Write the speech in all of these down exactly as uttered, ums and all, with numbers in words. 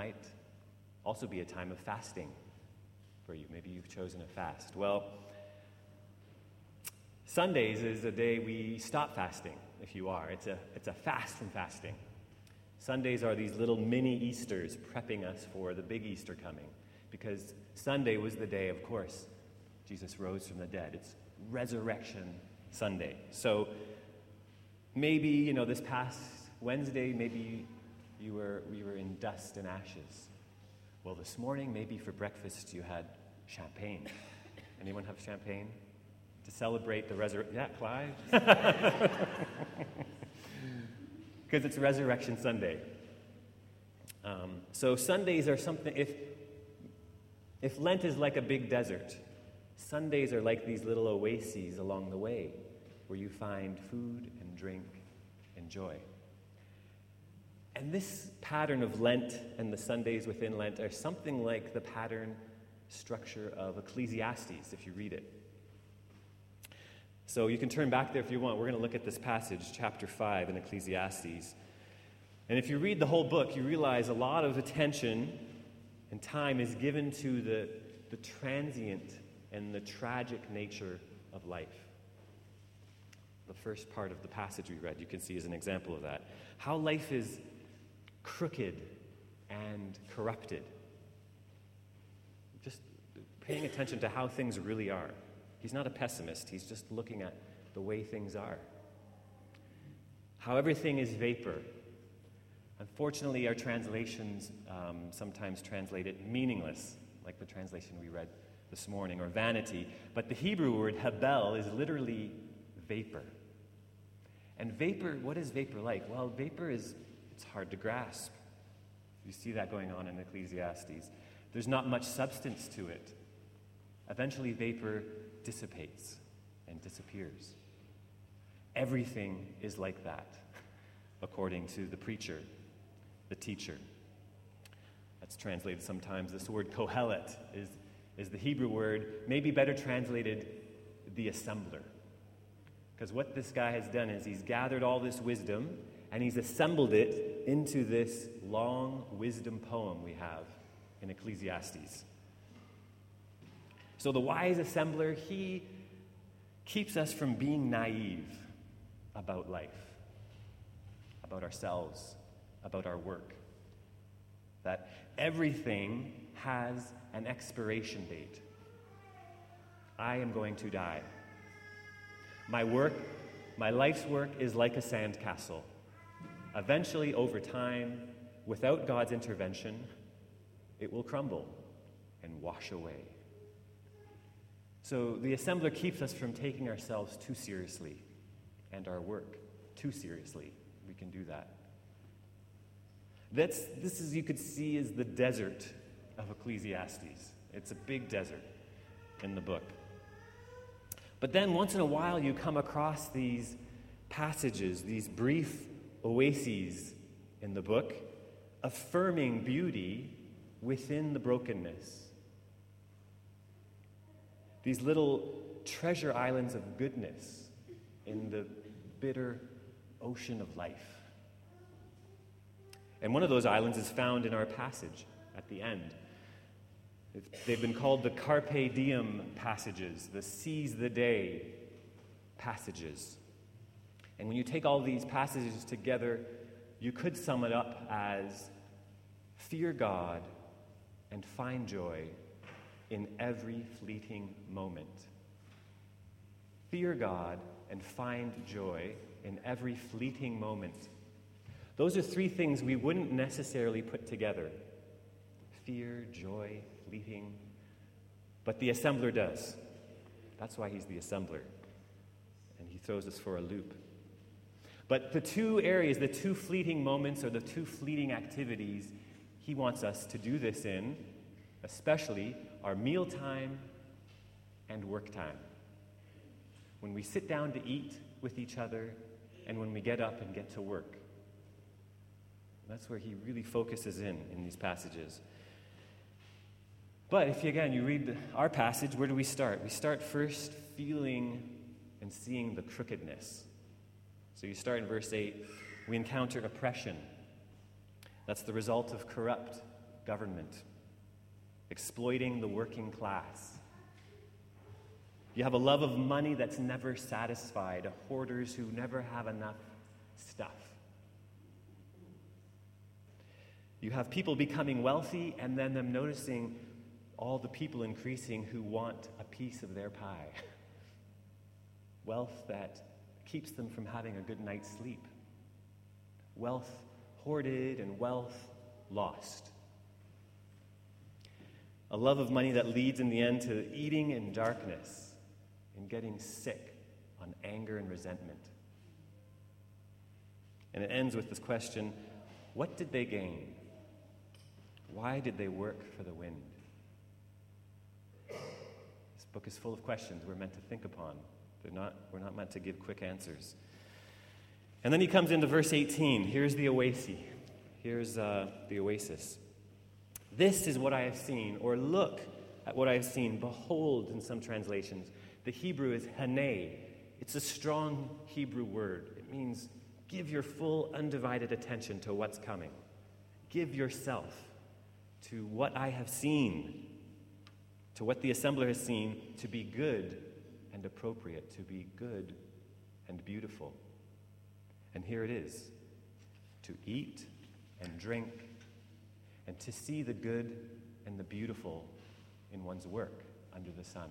might also be a time of fasting for you. Maybe you've chosen a fast. Well, Sundays is a day we stop fasting, if you are. It's a, it's a fast from fasting. Sundays are these little mini Easters prepping us for the big Easter coming, because Sunday was the day, of course, Jesus rose from the dead. It's Resurrection Sunday. So maybe, you know, this past Wednesday, maybe you were we were in dust and ashes. Well, this morning, maybe for breakfast you had champagne. Anyone have champagne? To celebrate the resurrection. Yeah, Clive? Because it's Resurrection Sunday. Um, so Sundays are something, if, if Lent is like a big desert, Sundays are like these little oases along the way where you find food and drink and joy. And this pattern of Lent and the Sundays within Lent are something like the pattern structure of Ecclesiastes, if you read it. So you can turn back there if you want. We're going to look at this passage, chapter five in Ecclesiastes. And if you read the whole book, you realize a lot of attention and time is given to the, the transient and the tragic nature of life. The first part of the passage we read, you can see, is an example of that. How life is crooked and corrupted. Just paying attention to how things really are. He's not a pessimist. He's just looking at the way things are. How everything is vapor. Unfortunately, our translations um, sometimes translate it meaningless, like the translation we read this morning, or vanity. But the Hebrew word habel is literally vapor. And vapor, what is vapor like? Well, vapor is, it's hard to grasp. You see that going on in Ecclesiastes. There's not much substance to it. Eventually, vapor dissipates and disappears. Everything is like that, according to the preacher, the teacher. That's translated sometimes. This word kohelet is, is the Hebrew word, maybe better translated the assembler. Because what this guy has done is he's gathered all this wisdom and he's assembled it into this long wisdom poem we have in Ecclesiastes. So the wise assembler, he keeps us from being naive about life, about ourselves, about our work. That everything has an expiration date. I am going to die. My work, my life's work is like a sandcastle. Eventually, over time, without God's intervention, it will crumble and wash away. So the assembler keeps us from taking ourselves too seriously and our work too seriously. We can do that. That's, this is, you could see, is the desert of Ecclesiastes. It's a big desert in the book. But then once in a while you come across these passages, these brief oases in the book, affirming beauty within the brokenness. These little treasure islands of goodness in the bitter ocean of life. And one of those islands is found in our passage at the end. They've been called the Carpe Diem passages, the seize the day passages. And when you take all these passages together, you could sum it up as fear God and find joy in every fleeting moment. Fear God and find joy in every fleeting moment. Those are three things we wouldn't necessarily put together. Fear, joy, fleeting. But the assembler does. That's why he's the assembler. And he throws us for a loop. But the two areas, the two fleeting moments or the two fleeting activities he wants us to do this in, especially, are mealtime and work time. When we sit down to eat with each other and when we get up and get to work. That's where he really focuses in in these passages. But if, you, again, you read our passage, where do we start? We start first feeling and seeing the crookedness. So you start in verse eight. We encounter oppression. That's the result of corrupt government, exploiting the working class. You have a love of money that's never satisfied, hoarders who never have enough stuff. You have people becoming wealthy and then them noticing all the people increasing who want a piece of their pie. Wealth that keeps them from having a good night's sleep. Wealth hoarded and wealth lost. A love of money that leads in the end to eating in darkness and getting sick on anger and resentment. And it ends with this question, what did they gain? Why did they work for the wind? This book is full of questions we're meant to think upon. They're not, we're not meant to give quick answers. And then he comes into verse eighteen. Here's the oasis. Here's uh, the oasis. This is what I have seen, or look at what I have seen. Behold, in some translations. The Hebrew is hane. It's a strong Hebrew word. It means give your full, undivided attention to what's coming. Give yourself to what I have seen, to what the assembler has seen, to be good and appropriate, to be good and beautiful. And here it is, to eat and drink and to see the good and the beautiful in one's work under the sun.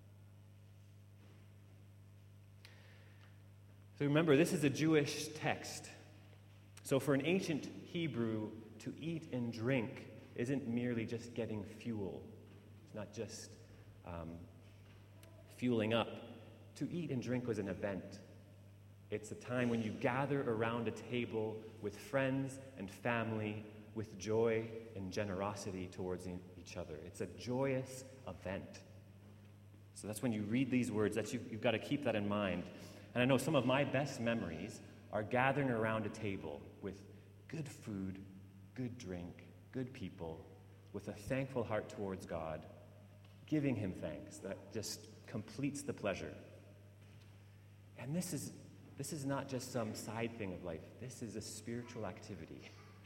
So remember, this is a Jewish text. So for an ancient Hebrew, to eat and drink isn't merely just getting fuel. It's not just um, fueling up. To eat and drink was an event. It's a time when you gather around a table with friends and family with joy and generosity towards each other. It's a joyous event. So that's when you read these words, that you've, you've got to keep that in mind. And I know some of my best memories are gathering around a table with good food, good drink, good people, with a thankful heart towards God, giving him thanks. That just completes the pleasure. And this is this is not just some side thing of life. This is a spiritual activity.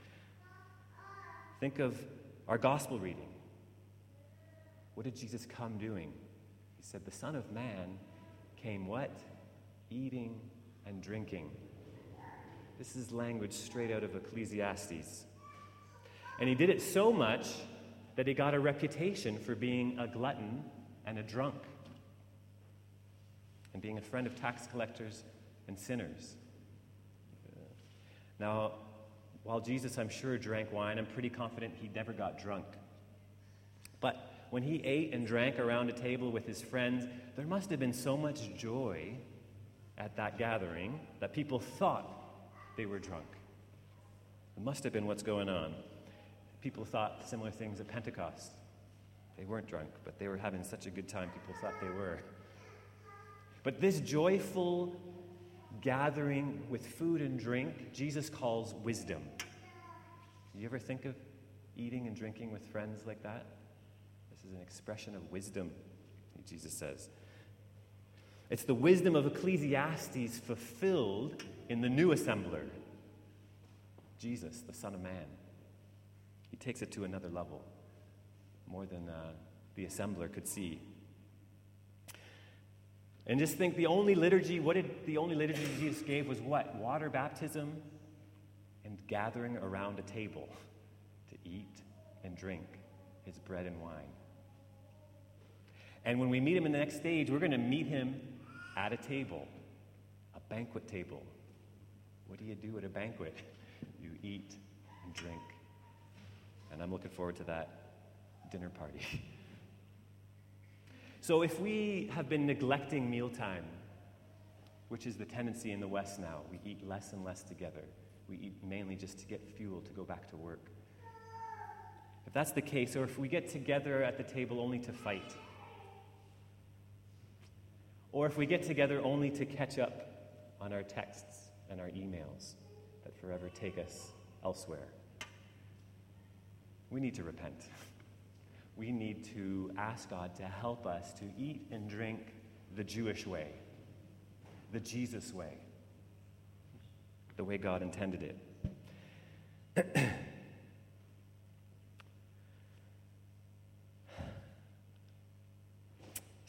Think of our gospel reading. What did Jesus come doing? He said, the Son of Man came what? Eating and drinking. This is language straight out of Ecclesiastes. And he did it so much that he got a reputation for being a glutton and a drunk, and being a friend of tax collectors and sinners. Now, while Jesus, I'm sure, drank wine, I'm pretty confident he never got drunk. But when he ate and drank around a table with his friends, there must have been so much joy at that gathering that people thought they were drunk. It must have been what's going on. People thought similar things at Pentecost. They weren't drunk, but they were having such a good time, people thought they were. But this joyful gathering with food and drink, Jesus calls wisdom. Do you ever think of eating and drinking with friends like that? This is an expression of wisdom, Jesus says. It's the wisdom of Ecclesiastes fulfilled in the new assembler, Jesus, the Son of Man. He takes it to another level, more than uh, the assembler could see. And just think, the only liturgy, what did the only liturgy Jesus gave was what? Water baptism and gathering around a table to eat and drink his bread and wine. And when we meet him in the next stage, we're going to meet him at a table, a banquet table. What do you do at a banquet? You eat and drink. And I'm looking forward to that dinner party. So if we have been neglecting mealtime, which is the tendency in the West now, we eat less and less together. We eat mainly just to get fuel to go back to work. If that's the case, or if we get together at the table only to fight, or if we get together only to catch up on our texts and our emails that forever take us elsewhere, we need to repent. We need to ask God to help us to eat and drink the Jewish way, the Jesus way, the way God intended it.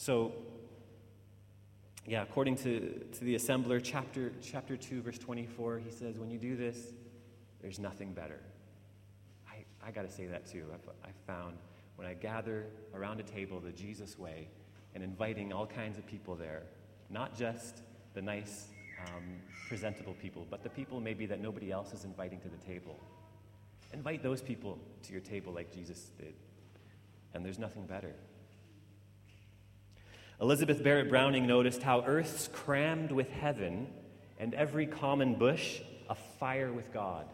So, yeah, according to, to the Assembler, chapter, chapter two, verse twenty-four, he says, when you do this, there's nothing better. I, I got to say that too. I've, I've found when I gather around a table the Jesus way and inviting all kinds of people there, not just the nice, um, presentable people, but the people maybe that nobody else is inviting to the table. Invite those people to your table like Jesus did, and there's nothing better. Elizabeth Barrett Browning noticed how earth's crammed with heaven and every common bush afire with God.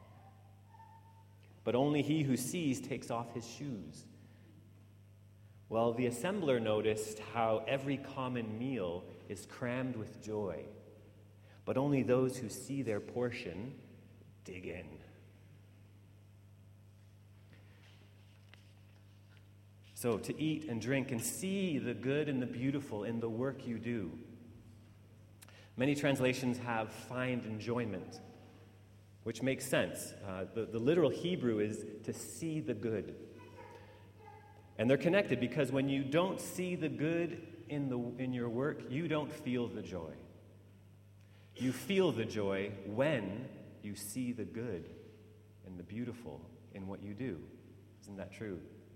But only he who sees takes off his shoes. Well, the Assembler noticed how every common meal is crammed with joy, but only those who see their portion dig in. So to eat and drink and see the good and the beautiful in the work you do. Many translations have find enjoyment, which makes sense. Uh, the, the literal Hebrew is to see the good. And they're connected because when you don't see the good in, the, in your work, you don't feel the joy. You feel the joy when you see the good and the beautiful in what you do. Isn't that true?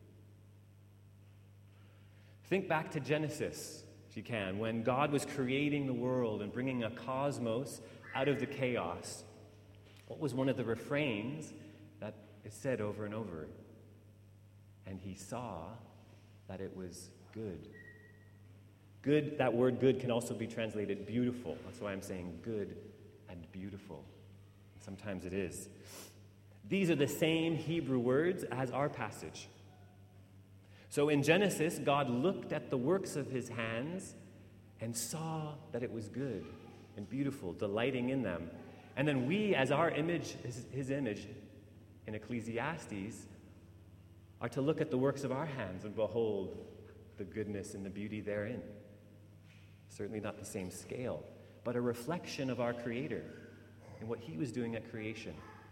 Think back to Genesis, if you can, when God was creating the world and bringing a cosmos out of the chaos. What was one of the refrains that is said over and over? And he saw that it was good. Good, that word good can also be translated beautiful. That's why I'm saying good and beautiful. Sometimes it is. These are the same Hebrew words as our passage. So in Genesis, God looked at the works of his hands and saw that it was good and beautiful, delighting in them. And then we, as our image, his, his image in Ecclesiastes, are to look at the works of our hands and behold the goodness and the beauty therein. Certainly not the same scale, but a reflection of our Creator and what he was doing at creation.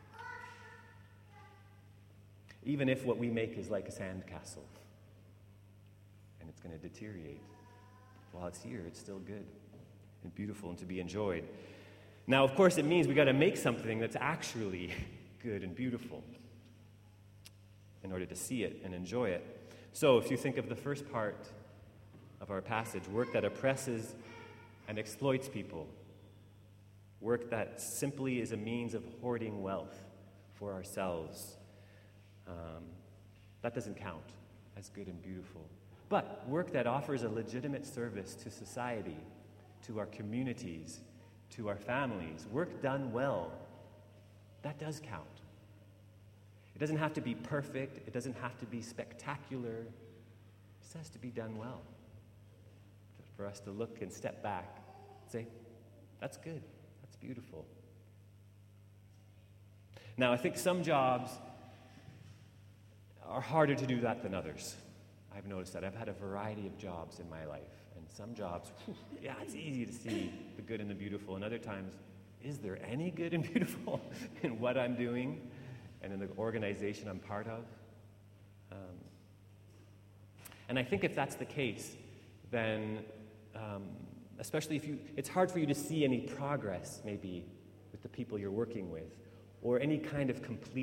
Even if what we make is like a sandcastle, and it's going to deteriorate. While it's here, it's still good and beautiful and to be enjoyed. Now, of course, it means we got to make something that's actually good and beautiful in order to see it and enjoy it. So, if you think of the first part of our passage, work that oppresses and exploits people, work that simply is a means of hoarding wealth for ourselves, um, that doesn't count as good and beautiful. But work that offers a legitimate service to society, to our communities, to our families, work done well, that does count. It doesn't have to be perfect. It doesn't have to be spectacular. It just has to be done well. For us to look and step back and say, that's good, that's beautiful. Now, I think some jobs are harder to do that than others. I've noticed that. I've had a variety of jobs in my life, and some jobs, whew, yeah, it's easy to see the good and the beautiful, and other times, is there any good and beautiful in what I'm doing and in the organization I'm part of? Um, and I think if that's the case, then um, especially if you, it's hard for you to see any progress maybe with the people you're working with, or any kind of complete